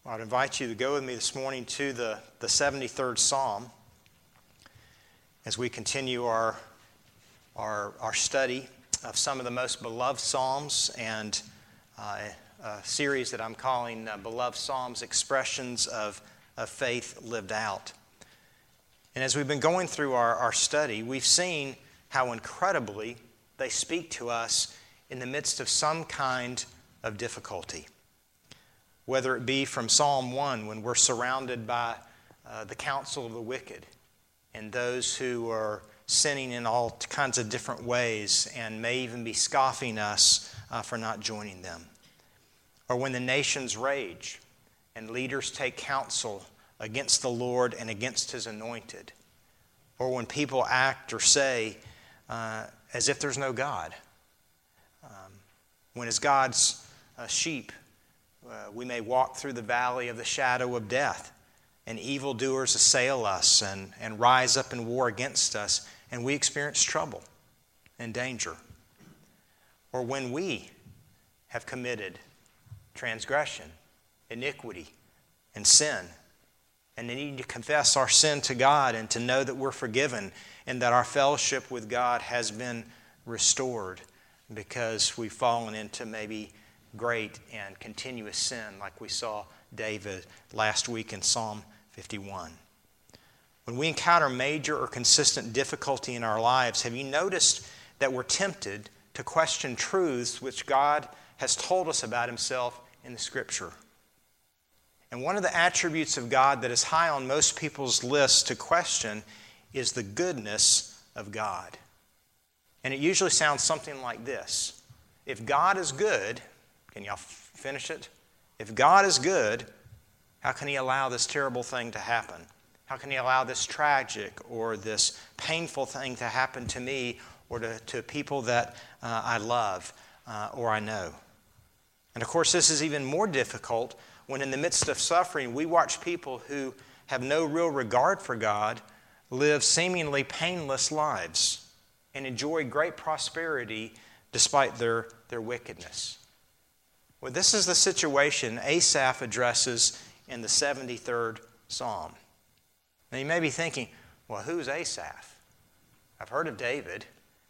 I'd invite you to go with me this morning to the 73rd Psalm as we continue our study of some of the most beloved Psalms and a series that I'm calling Beloved Psalms, Expressions of Faith Lived Out. And as we've been going through our study, we've seen how incredibly they speak to us in the midst of some kind of difficulty. Whether it be from Psalm 1, when we're surrounded by the counsel of the wicked and those who are sinning in all kinds of different ways and may even be scoffing us for not joining them. Or when the nations rage and leaders take counsel against the Lord and against His anointed. Or when people act or say as if there's no God. When as God's sheep, we may walk through the valley of the shadow of death, and evildoers assail us and rise up in war against us, and we experience trouble and danger. Or when we have committed transgression, iniquity, and sin, and need to confess our sin to God and to know that we're forgiven and that our fellowship with God has been restored because we've fallen into maybe great and continuous sin like we saw David last week in Psalm 51. When we encounter major or consistent difficulty in our lives, have you noticed that we're tempted to question truths which God has told us about Himself in the Scripture? And one of the attributes of God that is high on most people's lists to question is the goodness of God. And it usually sounds something like this. If God is good, can y'all finish it? If God is good, how can He allow this terrible thing to happen? How can He allow this tragic or this painful thing to happen to me or to people that I love or I know? And of course, this is even more difficult when in the midst of suffering, we watch people who have no real regard for God live seemingly painless lives and enjoy great prosperity despite their wickedness. Well, this is the situation Asaph addresses in the 73rd Psalm. Now you may be thinking, well, who's Asaph? I've heard of David.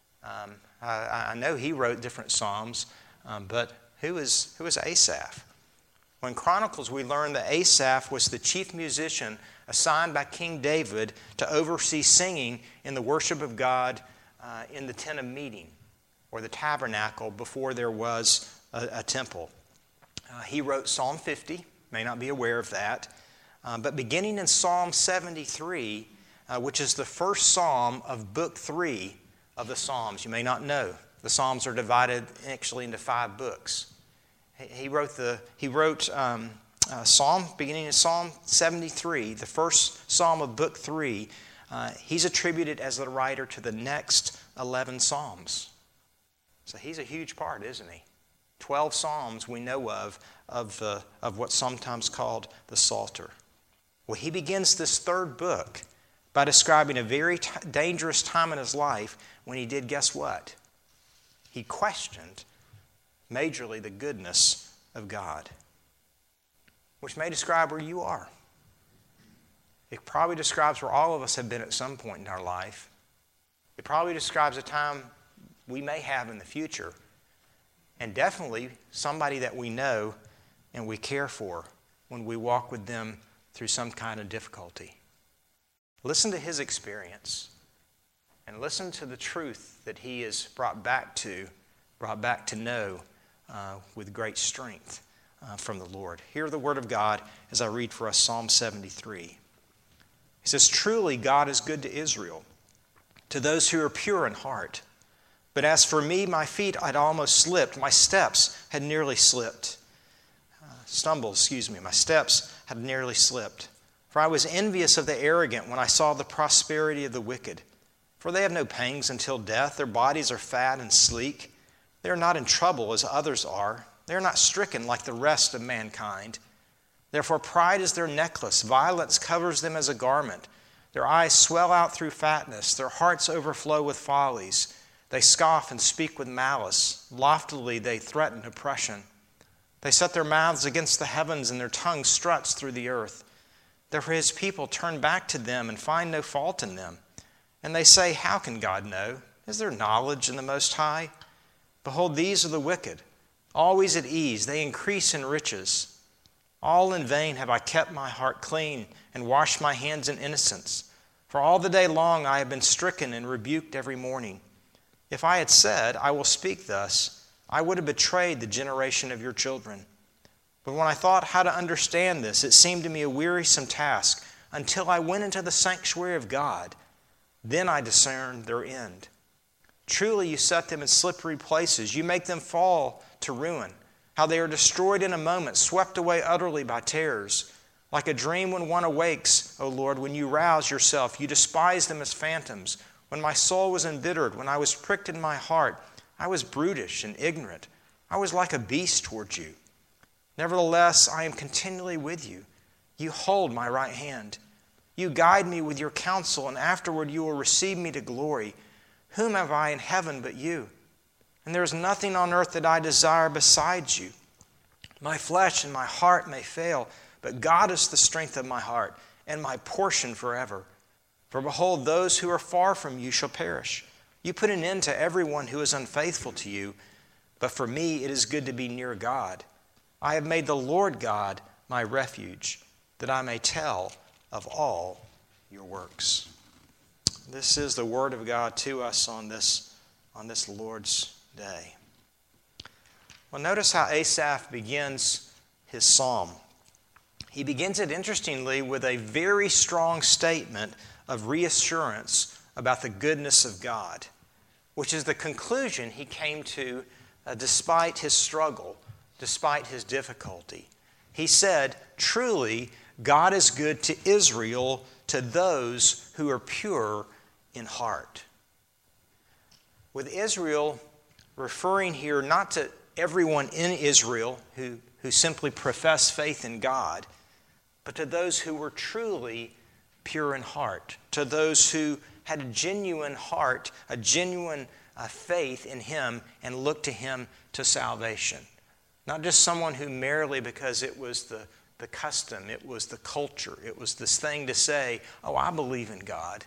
I know he wrote different Psalms, but who is Asaph? Well, in Chronicles, we learn that Asaph was the chief musician assigned by King David to oversee singing in the worship of God in the tent of meeting, or the tabernacle, before there was a temple. He wrote Psalm 50, may not be aware of that, but beginning in Psalm 73, which is the first psalm of Book 3 of the Psalms. You may not know, the Psalms are divided actually into 5 books. He wrote Psalm, beginning in Psalm 73, the first psalm of Book 3. He's attributed as the writer to the next 11 Psalms. So he's a huge part, isn't he? 12 Psalms we know of what's sometimes called the Psalter. Well, he begins this third book by describing a very dangerous time in his life when he did, guess what? He questioned majorly the goodness of God, which may describe where you are. It probably describes where all of us have been at some point in our life. It probably describes a time we may have in the future, and definitely somebody that we know and we care for when we walk with them through some kind of difficulty. Listen to his experience and listen to the truth that he is brought back to know with great strength from the Lord. Hear the word of God as I read for us Psalm 73. He says, "Truly God is good to Israel, to those who are pure in heart. But as for me, my feet had almost slipped. My steps had nearly slipped. My steps had nearly slipped. For I was envious of the arrogant when I saw the prosperity of the wicked. For they have no pangs until death. Their bodies are fat and sleek. They are not in trouble as others are. They are not stricken like the rest of mankind. Therefore pride is their necklace. Violence covers them as a garment. Their eyes swell out through fatness. Their hearts overflow with follies. They scoff and speak with malice. Loftily they threaten oppression. They set their mouths against the heavens, and their tongue struts through the earth. Therefore his people turn back to them and find no fault in them. And they say, how can God know? Is there knowledge in the Most High? Behold, these are the wicked, always at ease. They increase in riches. All in vain have I kept my heart clean and washed my hands in innocence. For all the day long I have been stricken and rebuked every morning. If I had said, I will speak thus, I would have betrayed the generation of your children. But when I thought how to understand this, it seemed to me a wearisome task until I went into the sanctuary of God. Then I discerned their end. Truly you set them in slippery places. You make them fall to ruin. How they are destroyed in a moment, swept away utterly by terrors. Like a dream when one awakes, O Lord, when you rouse yourself, you despise them as phantoms. When my soul was embittered, when I was pricked in my heart, I was brutish and ignorant. I was like a beast towards you. Nevertheless, I am continually with you. You hold my right hand. You guide me with your counsel, and afterward you will receive me to glory. Whom have I in heaven but you? And there is nothing on earth that I desire besides you. My flesh and my heart may fail, but God is the strength of my heart and my portion forever. For behold, those who are far from you shall perish. You put an end to everyone who is unfaithful to you, but for me it is good to be near God. I have made the Lord God my refuge, that I may tell of all your works. This is the word of God to us on this Lord's day. Well, notice how Asaph begins his psalm. He begins it, interestingly, with a very strong statement of reassurance about the goodness of God, which is the conclusion he came to despite his struggle, despite his difficulty. He said, truly, God is good to Israel, to those who are pure in heart. With Israel, referring here not to everyone in Israel who simply profess faith in God, but to those who were truly pure in heart, to those who had a genuine heart, a genuine faith in Him and looked to Him to salvation. Not just someone who merely, because it was the custom, it was the culture, it was this thing to say, oh, I believe in God.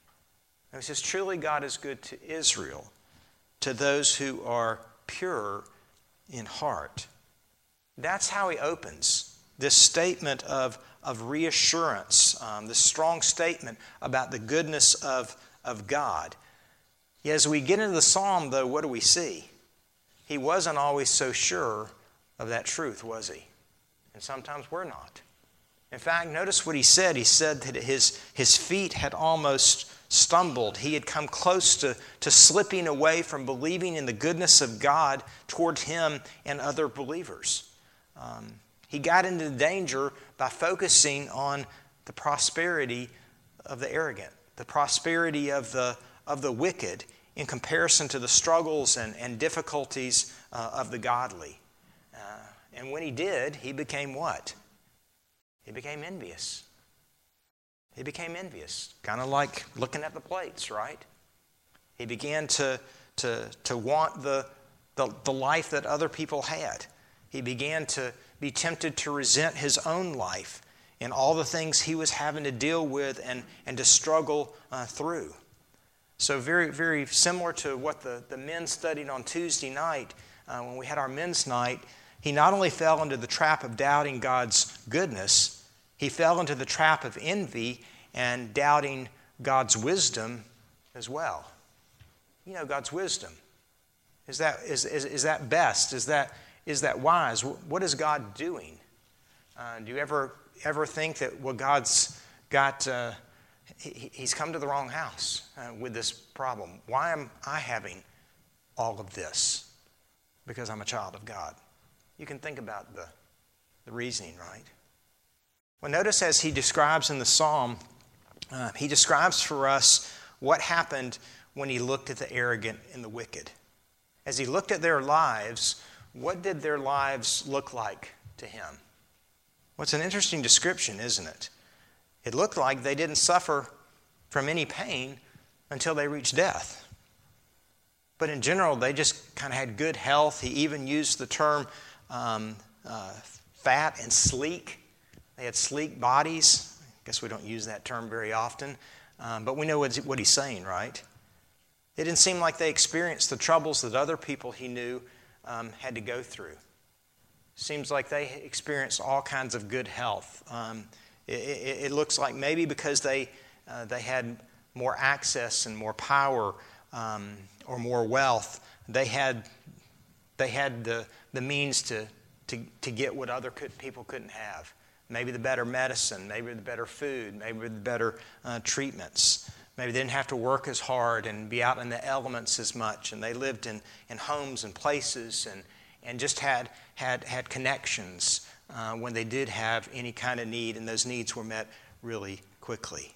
It says, truly God is good to Israel, to those who are pure in heart. That's how he opens this statement of reassurance, this strong statement about the goodness of God. Yet as we get into the psalm, though, what do we see? He wasn't always so sure of that truth, was he? And sometimes we're not. In fact, notice what he said. He said that his feet had almost stumbled. He had come close to slipping away from believing in the goodness of God toward him and other believers. He got into danger by focusing on the prosperity of the arrogant, the prosperity of the wicked in comparison to the struggles and difficulties of the godly. And when he did, he became what? He became envious. He became envious, kind of like looking at the plates, right? He began to want the life that other people had. He began to be tempted to resent his own life and all the things he was having to deal with and to struggle through. So very, very similar to what the men studied on Tuesday night when we had our men's night. He not only fell into the trap of doubting God's goodness, he fell into the trap of envy and doubting God's wisdom as well. You know, God's wisdom. Is that best? Is that wise? What is God doing? Do you ever think that God's got, he's come to the wrong house with this problem? Why am I having all of this? Because I'm a child of God. You can think about the reasoning, right? Well, notice as he describes in the psalm, he describes for us what happened when he looked at the arrogant and the wicked. As he looked at their lives, what did their lives look like to him? Well, it's an interesting description, isn't it? It looked like they didn't suffer from any pain until they reached death. But in general, they just kind of had good health. He even used the term fat and sleek. They had sleek bodies. I guess we don't use that term very often, but we know what he's saying, right? It didn't seem like they experienced the troubles that other people he knew had to go through. Seems like they experienced all kinds of good health. It looks like maybe because they had more access and more power or more wealth, they had the means to get what other people couldn't have. Maybe the better medicine, maybe the better food, maybe the better treatments. Maybe they didn't have to work as hard and be out in the elements as much, and they lived in homes and places and just had connections when they did have any kind of need, and those needs were met really quickly.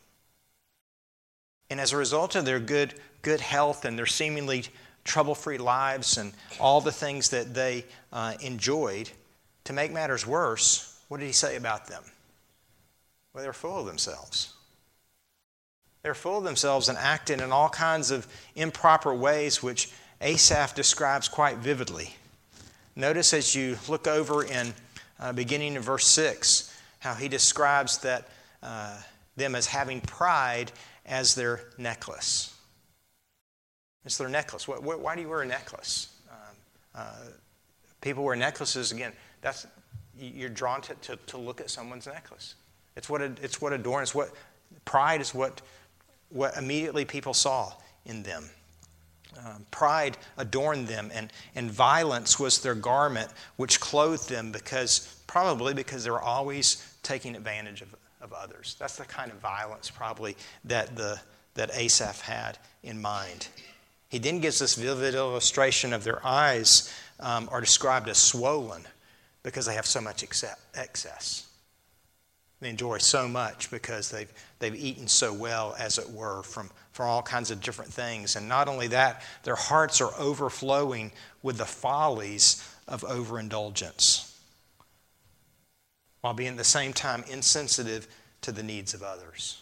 And as a result of their good health and their seemingly trouble-free lives and all the things that they enjoyed, to make matters worse, what did he say about them? Well, they were full of themselves. They were full of themselves and acted in all kinds of improper ways, which Asaph describes quite vividly. Notice as you look over in beginning in verse 6, how he describes that them as having pride as their necklace. It's their necklace. Why do you wear a necklace? People wear necklaces, again, you're drawn to look at someone's necklace. It's what adorns, pride is what immediately people saw in them. Pride adorned them, and violence was their garment, which clothed them probably because they were always taking advantage of others. That's the kind of violence probably that Asaph had in mind. He then gives this vivid illustration of their eyes are described as swollen because they have so much excess. They enjoy so much because they've eaten so well, as it were, from all kinds of different things. And not only that, their hearts are overflowing with the follies of overindulgence, while being at the same time insensitive to the needs of others.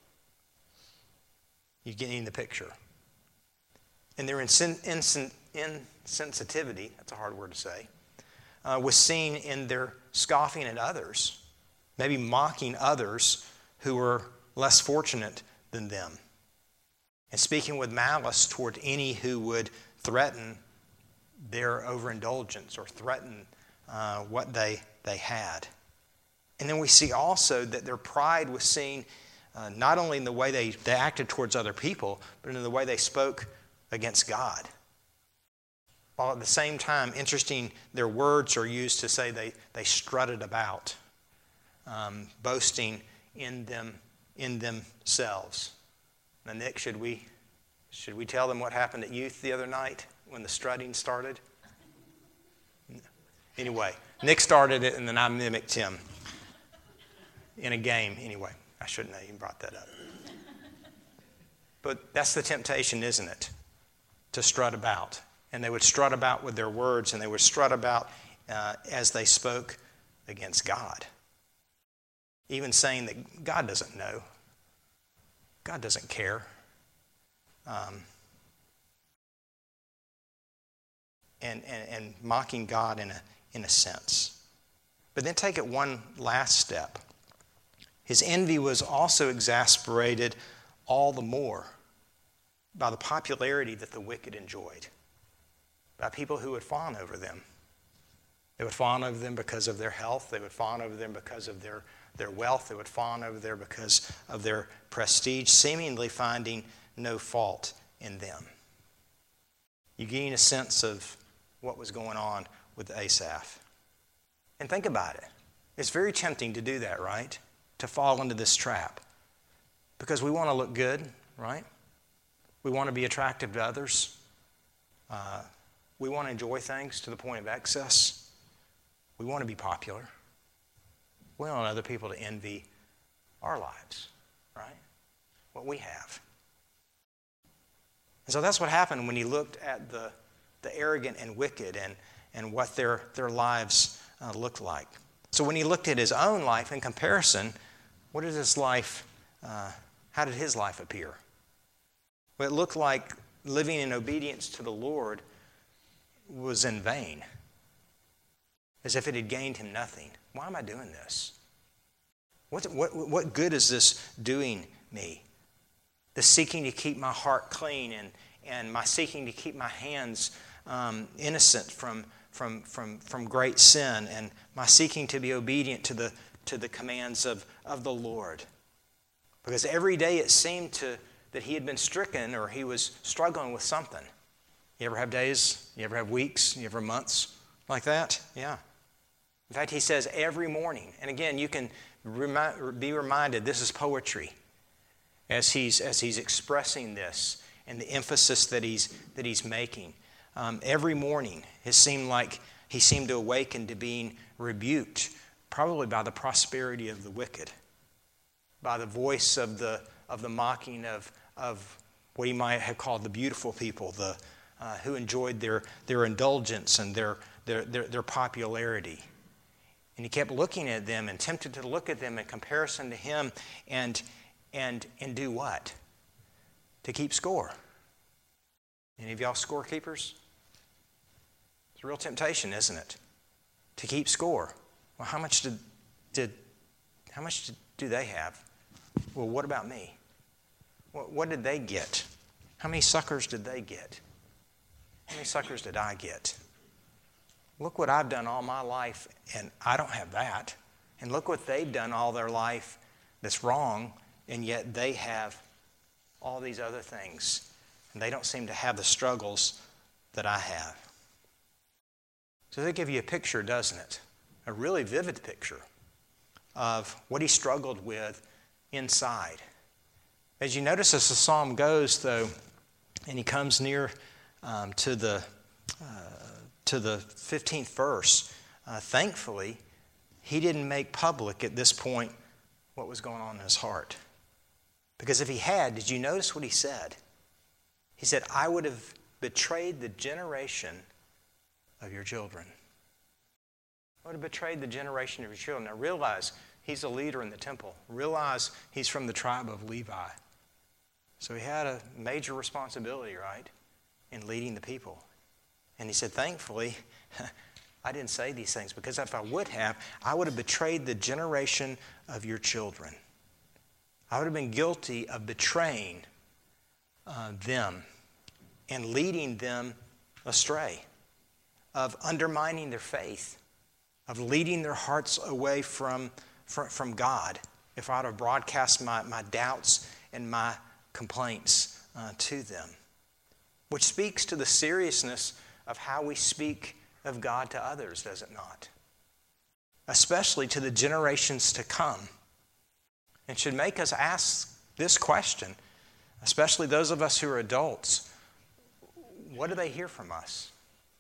You getting the picture? And their insensitivity, that's a hard word to say, was seen in their scoffing at others, maybe mocking others who were less fortunate than them, and speaking with malice toward any who would threaten their overindulgence or threaten what they had. And then we see also that their pride was seen not only in the way they acted towards other people, but in the way they spoke against God. While at the same time, interesting, their words are used to say they strutted about, boasting in themselves. Now, Nick, should we tell them what happened at youth the other night when the strutting started? Anyway, Nick started it, and then I mimicked him in a game. Anyway, I shouldn't have even brought that up. But that's the temptation, isn't it? To strut about. And they would strut about with their words, and they would strut about as they spoke against God. Even saying that God doesn't know. God doesn't care. And mocking God in a sense. But then take it one last step. His envy was also exasperated all the more by the popularity that the wicked enjoyed, by people who would fawn over them. They would fawn over them because of their health. They would fawn over them because of their wealth. They would fawn over there because of their prestige, seemingly finding no fault in them. You gain a sense of what was going on with Asaph. And think about it. It's very tempting to do that, right? To fall into this trap. Because we want to look good, right? We want to be attractive to others. We want to enjoy things to the point of excess. We want to be popular. We want other people to envy our lives, right? What we have. And so that's what happened when he looked at the arrogant and wicked and what their lives looked like. So when he looked at his own life in comparison, what did his life, how did his life appear? Well, it looked like living in obedience to the Lord was in vain. as if it had gained him nothing. Why am I doing this? What good is this doing me? The seeking to keep my heart clean and my seeking to keep my hands innocent from great sin, and my seeking to be obedient to the commands of the Lord. Because every day it seemed that he had been stricken or he was struggling with something. You ever have days? You ever have weeks? You ever have months like that? Yeah. In fact, he says every morning. And again, you can be reminded this is poetry as he's expressing this and the emphasis that he's making. Every morning, it seemed like he seemed to awaken to being rebuked, probably by the prosperity of the wicked, by the voice of the mocking of what he might have called the beautiful people, who enjoyed their indulgence and their popularity. And he kept looking at them and tempted to look at them in comparison to him and do what? To keep score. Any of y'all scorekeepers? It's a real temptation, isn't it? To keep score. Well, how much do they have? Well, what about me? What did they get? How many suckers did they get? How many suckers did I get? Look what I've done all my life, and I don't have that. And look what they've done all their life that's wrong, and yet they have all these other things. And they don't seem to have the struggles that I have. So they give you a picture, doesn't it? A really vivid picture of what he struggled with inside. As you notice as the psalm goes, though, and he comes near to the 15th verse, thankfully, he didn't make public at this point what was going on in his heart. Because if he had, did you notice what he said? He said, I would have betrayed the generation of your children. I would have betrayed the generation of your children. Now realize he's a leader in the temple. Realize he's from the tribe of Levi. So he had a major responsibility, right, in leading the people. And he said, thankfully, I didn't say these things, because if I would have, I would have betrayed the generation of your children. I would have been guilty of betraying them and leading them astray, of undermining their faith, of leading their hearts away from God, if I would have broadcast my doubts and my complaints to them. Which speaks to the seriousness of how we speak of God to others, does it not? Especially to the generations to come. And should make us ask this question, especially those of us who are adults. What do they hear from us?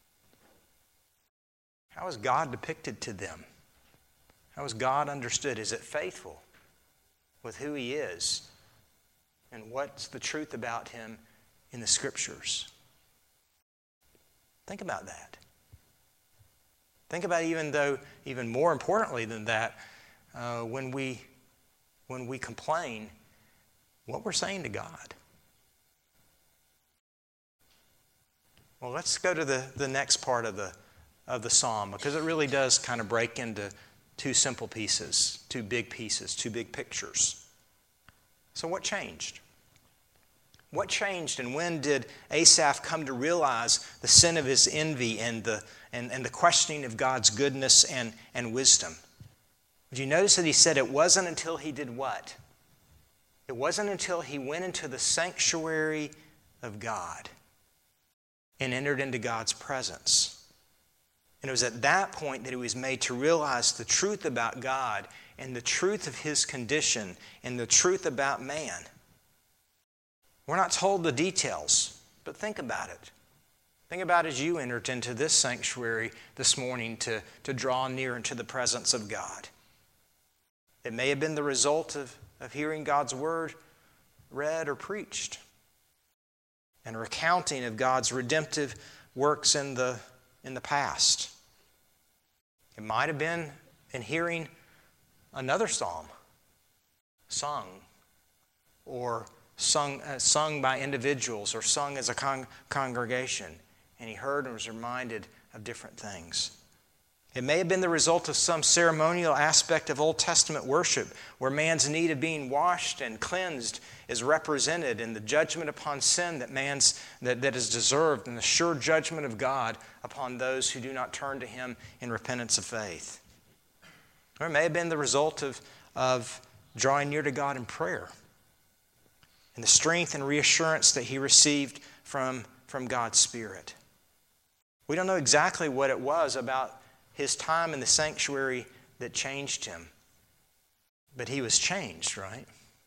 How is God depicted to them? How is God understood? Is it faithful with who he is? And what's the truth about him in the Scriptures? Think about that. Think about even more importantly than that, when we complain, what we're saying to God. Well, let's go to the next part of the psalm, because it really does kind of break into two simple pieces, two big pictures. So what changed? What changed, and when did Asaph come to realize the sin of his envy and the questioning of God's goodness and wisdom? Did you notice that he said it wasn't until he did what? It wasn't until he went into the sanctuary of God and entered into God's presence. And it was at that point that he was made to realize the truth about God and the truth of his condition and the truth about man. We're not told the details, but think about it. Think about as you entered into this sanctuary this morning to draw near into the presence of God. It may have been the result of hearing God's word read or preached, and a recounting of God's redemptive works in the past. It might have been in hearing another psalm sung, or sung by individuals, or sung as a congregation, and he heard and was reminded of different things. It may have been the result of some ceremonial aspect of Old Testament worship where man's need of being washed and cleansed is represented in the judgment upon sin that is deserved and the sure judgment of God upon those who do not turn to Him in repentance of faith. Or it may have been the result of drawing near to God in prayer and the strength and reassurance that he received from God's Spirit. We don't know exactly what it was about his time in the sanctuary that changed him. But he was changed, right?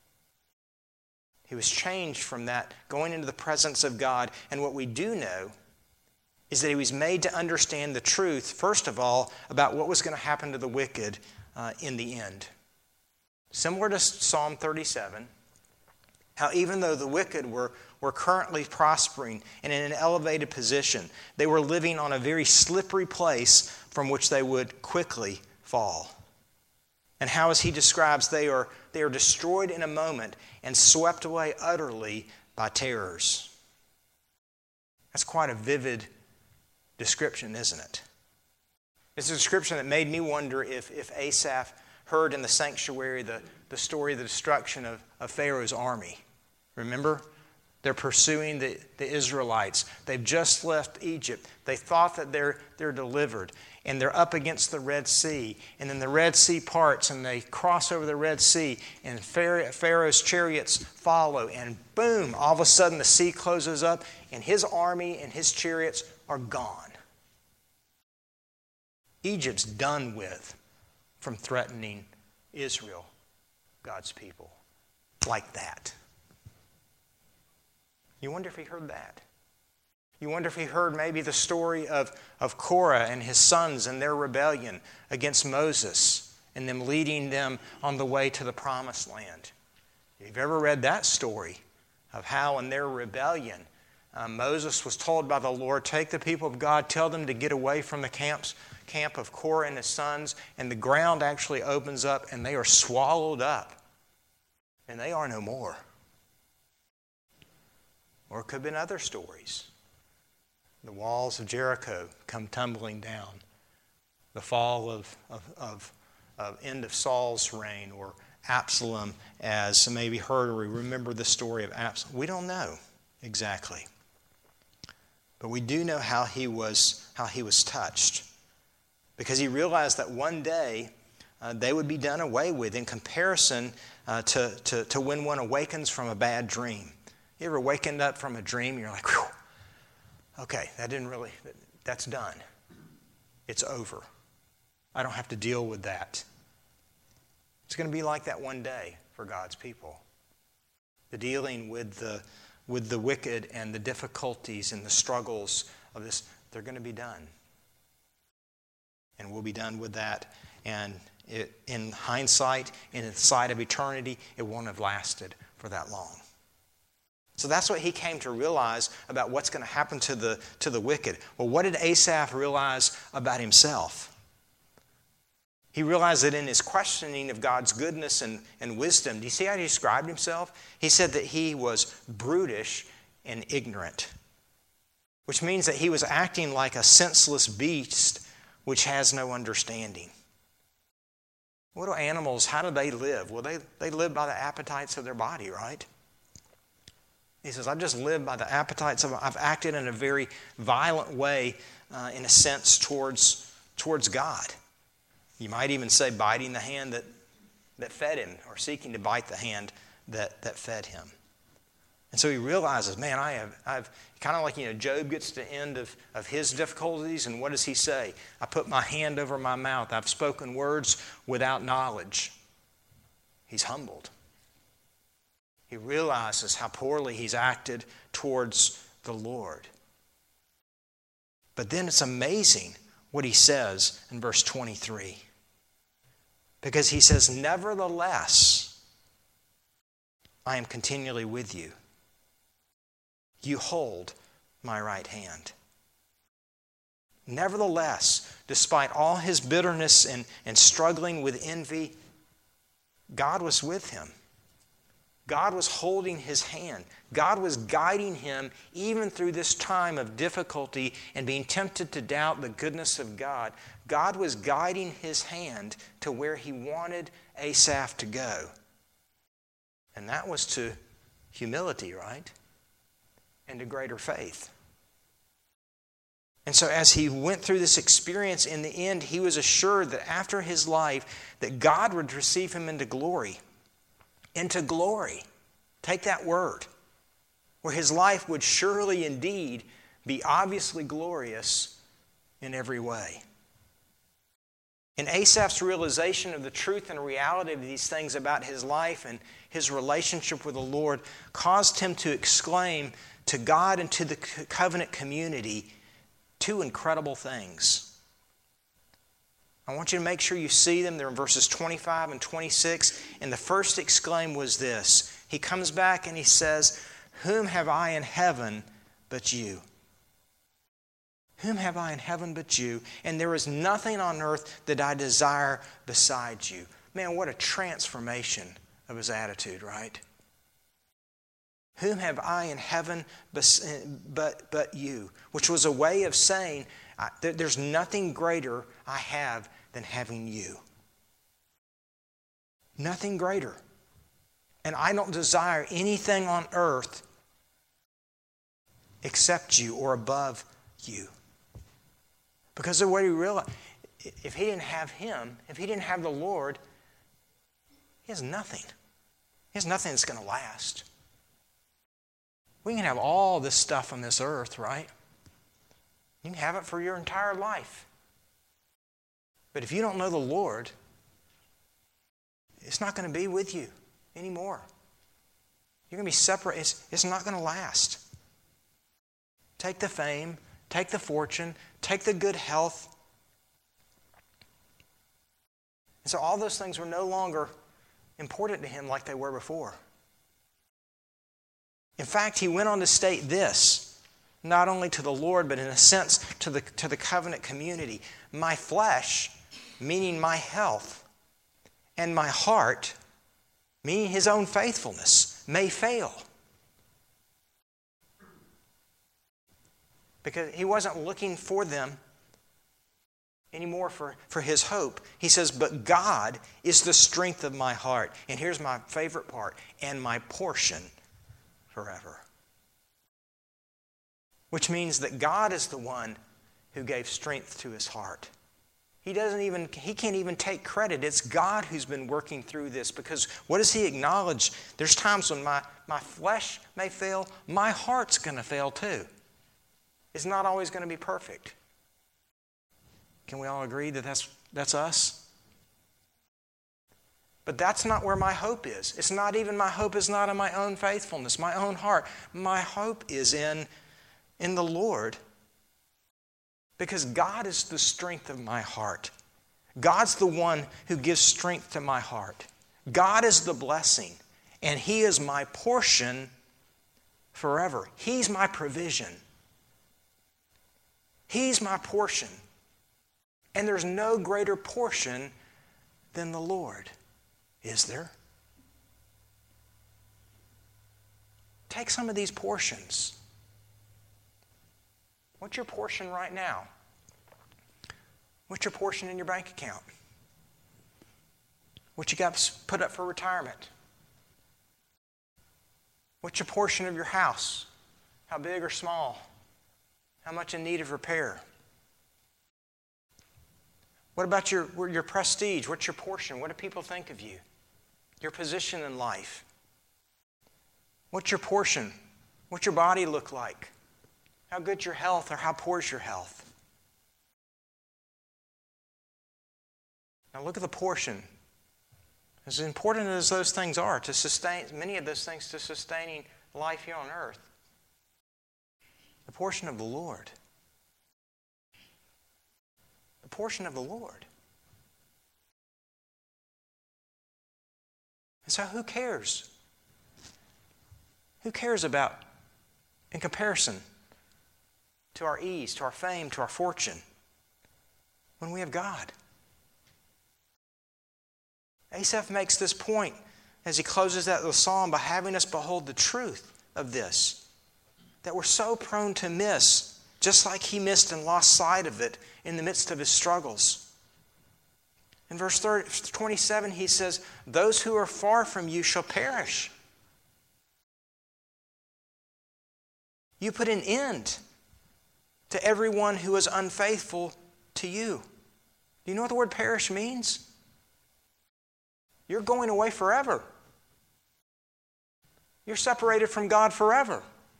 He was changed from that, going into the presence of God. And what we do know is that he was made to understand the truth, first of all, about what was going to happen to the wicked in the end. Similar to Psalm 37, how even though the wicked were currently prospering and in an elevated position, they were living on a very slippery place from which they would quickly fall. And how, as he describes, they are destroyed in a moment and swept away utterly by terrors. That's quite a vivid description, isn't it? It's a description that made me wonder if Asaph heard in the sanctuary the story of the destruction of Pharaoh's army. Remember? They're pursuing the Israelites. They've just left Egypt. They thought that they're delivered. And they're up against the Red Sea. And then the Red Sea parts and they cross over the Red Sea. And Pharaoh's chariots follow. And boom, all of a sudden the sea closes up. And his army and his chariots are gone. Egypt's done with from threatening Israel, God's people, like that. You wonder if he heard that. You wonder if he heard maybe the story of Korah and his sons and their rebellion against Moses and them leading them on the way to the promised land. If you've ever read that story of how in their rebellion Moses was told by the Lord, take the people of God, tell them to get away from the camp of Korah and his sons, and the ground actually opens up and they are swallowed up and they are no more. Or it could have been other stories. The walls of Jericho come tumbling down. The fall of end of Saul's reign, or Absalom, as some maybe heard or remember the story of Absalom. We don't know exactly. But we do know how he was touched. Because he realized that one day they would be done away with in comparison to when one awakens from a bad dream. You ever wakened up from a dream, you're like, whew, okay, that's done. It's over. I don't have to deal with that. It's going to be like that one day for God's people. The dealing with the wicked and the difficulties and the struggles of this, they're going to be done. And we'll be done with that. And in hindsight, in the sight of eternity, it won't have lasted for that long. So that's what he came to realize about what's going to happen to the wicked. Well, what did Asaph realize about himself? He realized that in his questioning of God's goodness and wisdom, do you see how he described himself? He said that he was brutish and ignorant, which means that he was acting like a senseless beast which has no understanding. What do animals, how do they live? Well, they live by the appetites of their body, right? He says, I've just lived by the appetites I've acted in a very violent way, in a sense, towards God. You might even say biting the hand that fed him, or seeking to bite the hand that fed him. And so he realizes, man, I've kind of like, Job gets to the end of his difficulties, and what does he say? I put my hand over my mouth. I've spoken words without knowledge. He's humbled. He realizes how poorly he's acted towards the Lord. But then it's amazing what he says in verse 23. Because he says, nevertheless, I am continually with you. You hold my right hand. Nevertheless, despite all his bitterness and struggling with envy, God was with him. God was holding his hand. God was guiding him even through this time of difficulty and being tempted to doubt the goodness of God. God was guiding his hand to where he wanted Asaph to go. And that was to humility, right? And to greater faith. And so as he went through this experience, in the end, he was assured that after his life, that God would receive him into glory. Into glory. Take that word. Where his life would surely indeed be obviously glorious in every way. And Asaph's realization of the truth and reality of these things about his life and his relationship with the Lord caused him to exclaim to God and to the covenant community two incredible things. I want you to make sure you see them. They're in verses 25 and 26. And the first exclaim was this. He comes back and he says, "Whom have I in heaven but you? Whom have I in heaven but you? And there is nothing on earth that I desire besides you." Man, what a transformation of his attitude, right? Whom have I in heaven but you? Which was a way of saying, there's nothing greater I have than having you. Nothing greater. And I don't desire anything on earth except you or above you. Because the way we realize, if he didn't have him, if he didn't have the Lord, he has nothing. He has nothing that's going to last. We can have all this stuff on this earth, right? You can have it for your entire life. But if you don't know the Lord, it's not going to be with you anymore. You're going to be separate. It's not going to last. Take the fame, take the fortune, take the good health. And so all those things were no longer important to him like they were before. In fact, he went on to state this, not only to the Lord, but in a sense to the covenant community. My flesh, meaning my health, and my heart, meaning his own faithfulness, may fail. Because he wasn't looking for them anymore for his hope. He says, but God is the strength of my heart. And here's my favorite part, and my portion forever. Which means that God is the one who gave strength to his heart. He can't even take credit. It's God who's been working through this, because what does he acknowledge? There's times when my flesh may fail, my heart's going to fail too. It's not always going to be perfect. Can we all agree that that's us? But that's not where my hope is. It's not even, my hope is not in my own faithfulness, my own heart. My hope is in the Lord. Because God is the strength of my heart. God's the one who gives strength to my heart. God is the blessing. And he is my portion forever. He's my provision. He's my portion. And there's no greater portion than the Lord. Is there? Take some of these portions. What's your portion right now? What's your portion in your bank account? What you got put up for retirement? What's your portion of your house? How big or small? How much in need of repair? What about your prestige? What's your portion? What do people think of you? Your position in life? What's your portion? What's your body look like? How good's your health, or how poor's your health? Now look at the portion. As important as those things are to sustain, many of those things to sustaining life here on earth, the portion of the Lord. The portion of the Lord. And so who cares? Who cares about, in comparison to our ease, to our fame, to our fortune, when we have God? Asaph makes this point as he closes out the psalm by having us behold the truth of this, that we're so prone to miss, just like he missed and lost sight of it in the midst of his struggles. In verse 27, he says, "Those who are far from you shall perish." You put an end to everyone who is unfaithful to you. Do you know what the word perish means? You're going away forever. You're separated from God forever.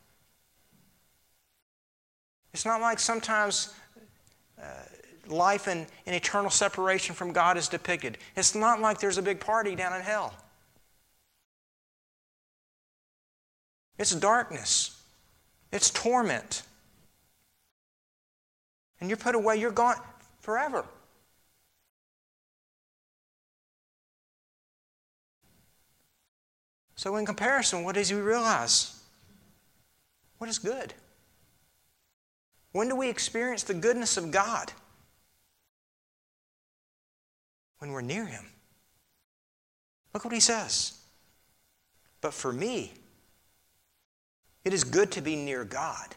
It's not like sometimes life in eternal separation from God is depicted. It's not like there's a big party down in hell. It's darkness. It's torment. And you're put away, you're gone forever. So in comparison, what does he realize? What is good? When do we experience the goodness of God? When we're near him. Look what he says. But for me, it is good to be near God.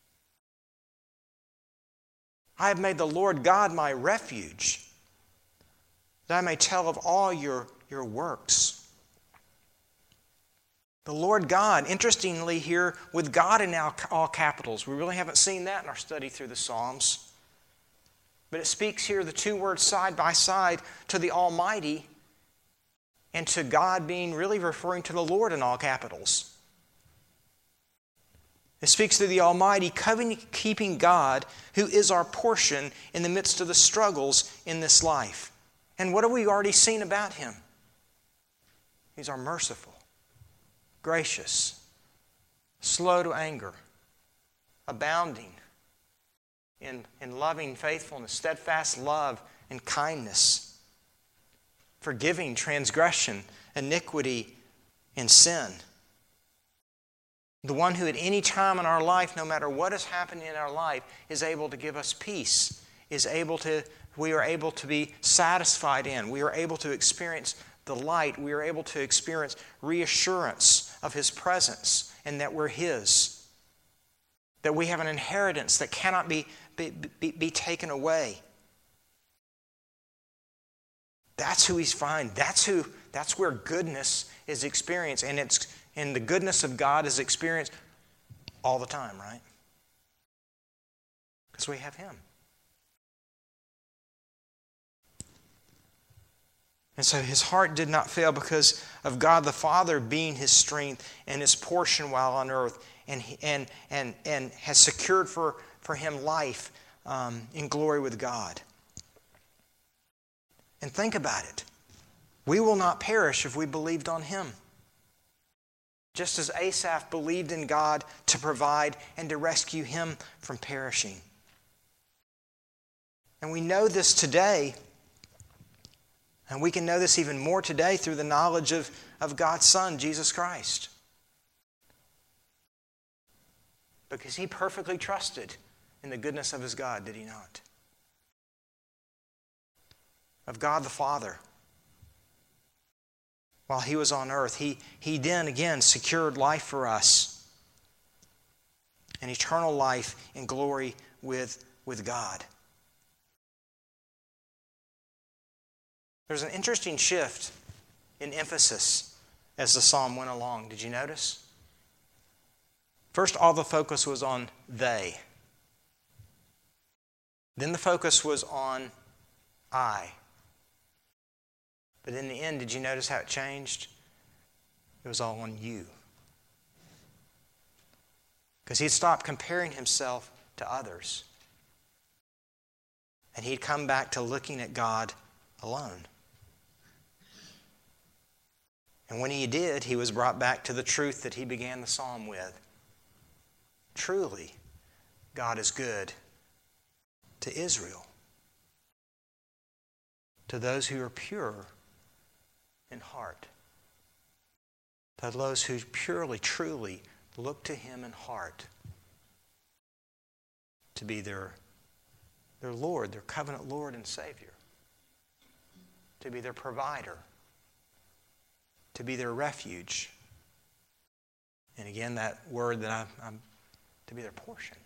I have made the Lord God my refuge, that I may tell of all your works. The Lord God, interestingly here, with God in all capitals. We really haven't seen that in our study through the Psalms. But it speaks here the two words side by side to the Almighty and to God being really referring to the Lord in all capitals. It speaks to the Almighty covenant-keeping God who is our portion in the midst of the struggles in this life. And what have we already seen about him? He's our merciful, gracious, slow to anger, abounding in loving faithfulness, steadfast love and kindness, forgiving transgression, iniquity, and sin. The one who at any time in our life, no matter what is happening in our life, is able to give us peace, we are able to be satisfied in, we are able to experience the light, we are able to experience reassurance of his presence and that we're his. That we have an inheritance that cannot be taken away. That's who he's found. That's where goodness is experienced. And the goodness of God is experienced all the time, right? Because we have him. And so his heart did not fail because of God the Father being his strength and his portion while on earth, and has secured for him life in glory with God. And think about it. We will not perish if we believed on him. Just as Asaph believed in God to provide and to rescue him from perishing. And we know this today. And we can know this even more today through the knowledge of God's Son, Jesus Christ. Because he perfectly trusted in the goodness of his God, did he not? Of God the Father. While he was on earth, he then again secured life for us. An eternal life in glory with God. There's an interesting shift in emphasis as the psalm went along. Did you notice? First, all the focus was on they. Then the focus was on I. But in the end, did you notice how it changed? It was all on you. Because he'd stopped comparing himself to others. And he'd come back to looking at God alone. And when he did, he was brought back to the truth that he began the psalm with. Truly, God is good to Israel, to those who are pure in heart, to those who purely, truly look to him in heart to be their Lord, their covenant Lord and Savior, to be their provider, to be their refuge. And again, that word that I'm to be their portion.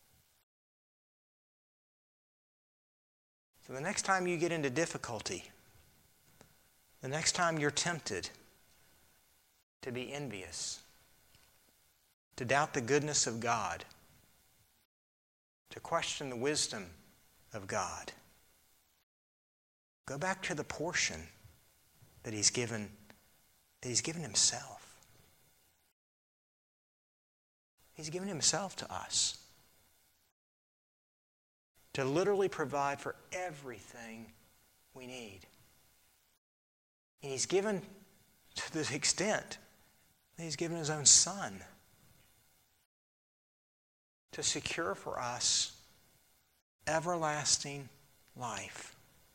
So the next time you get into difficulty, the next time you're tempted to be envious, to doubt the goodness of God, to question the wisdom of God, go back to the portion that He's given Himself. He's given Himself to us to literally provide for everything we need. And He's given to the extent that He's given His own Son to secure for us everlasting life.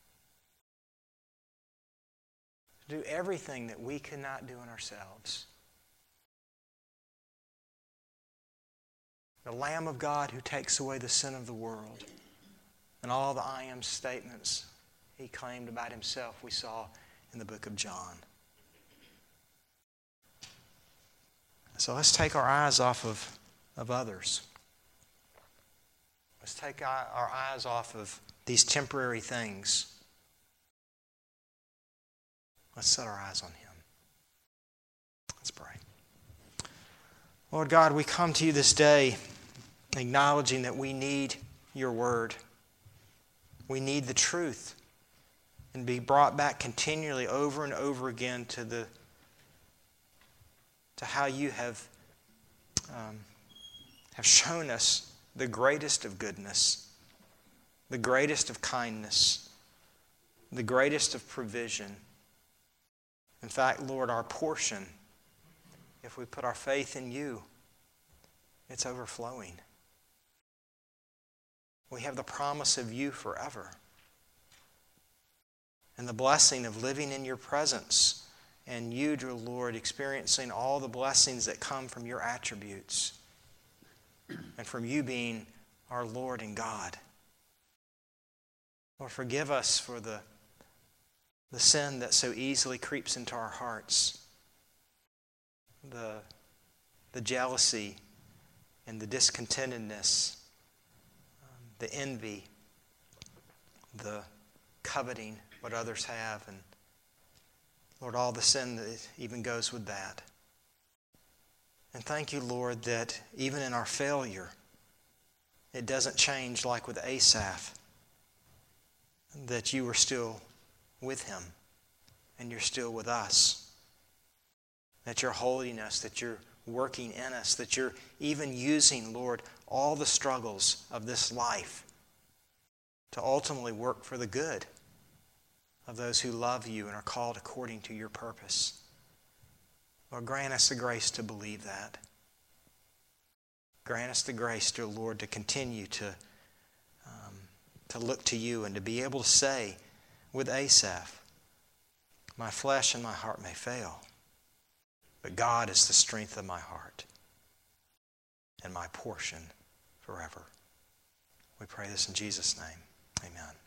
To do everything that we cannot do in ourselves. The Lamb of God who takes away the sin of the world. And all the I am statements He claimed about Himself we saw in the book of John. So let's take our eyes off of others. Let's take our eyes off of these temporary things. Let's set our eyes on Him. Let's pray. Lord God, we come to You this day acknowledging that we need Your word. We need the truth and be brought back continually over and over again to how You have shown us the greatest of goodness, the greatest of kindness, the greatest of provision. In fact, Lord, our portion, if we put our faith in You, it's overflowing. We have the promise of You forever. And the blessing of living in Your presence and You, dear Lord, experiencing all the blessings that come from Your attributes and from You being our Lord and God. Lord, forgive us for the sin that so easily creeps into our hearts, the jealousy and the discontentedness, the envy, the coveting what others have, and Lord, all the sin that even goes with that. And thank You, Lord, that even in our failure, it doesn't change like with Asaph, that You are still with him and You're still with us. That Your holiness, that You're working in us, that You're even using, Lord, all the struggles of this life to ultimately work for the good of those who love You and are called according to Your purpose. Lord, grant us the grace to believe that. Grant us the grace, dear Lord, to continue to look to You and to be able to say with Asaph, my flesh and my heart may fail, but God is the strength of my heart and my portion forever. We pray this in Jesus' name. Amen.